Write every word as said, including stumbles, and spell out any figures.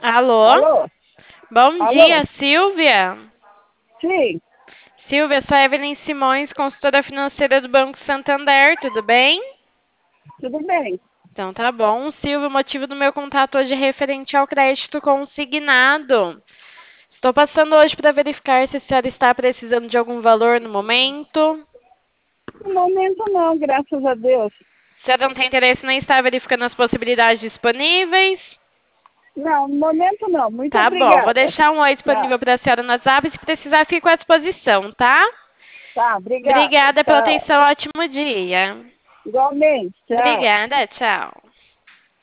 Alô? Alô? Bom Alô? dia, Silvia. Sim, Silvia, sou a Evelyn Simões, consultora financeira do Banco Santander, tudo bem? tudo bem. Então tá bom. Silvia, o motivo do meu contato hoje é referente ao crédito consignado. Estou passando hoje para verificar se a senhora está precisando de algum valor no momento. No momento não, graças a Deus. A senhora não tem interesse nem está verificando as possibilidades disponíveis? Não, no momento não. Muito Tá bom, vou obrigada. deixar um oi Tá, disponível para a senhora no WhatsApp. Se precisar, fico à disposição, tá? tá, obrigada. Obrigada pela Tchau. atenção, ótimo dia. Igualmente, tchau. Obrigada, tchau.